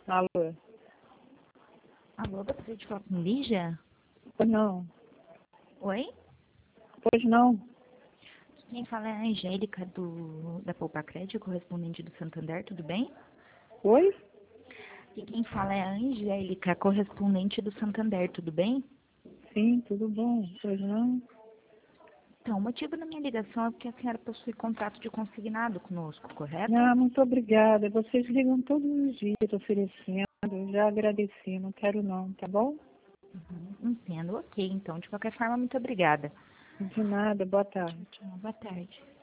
Alô? Alô, gostaria de falar com Lígia? Pois não. Oi? Pois não. Quem fala é a Angélica da Poupa Crédito, correspondente do Santander, tudo bem? Oi? E quem fala é a Angélica, correspondente do Santander, tudo bem? Sim, tudo bom. Pois não. Então, o motivo da minha ligação é porque a senhora possui contrato de consignado conosco, correto? Ah, muito obrigada. Vocês ligam todos os dias oferecendo. Eu já agradeci. Não quero não, tá bom? Entendo, ok. Então, de qualquer forma, muito obrigada. De nada. Boa tarde. Tchau, boa tarde.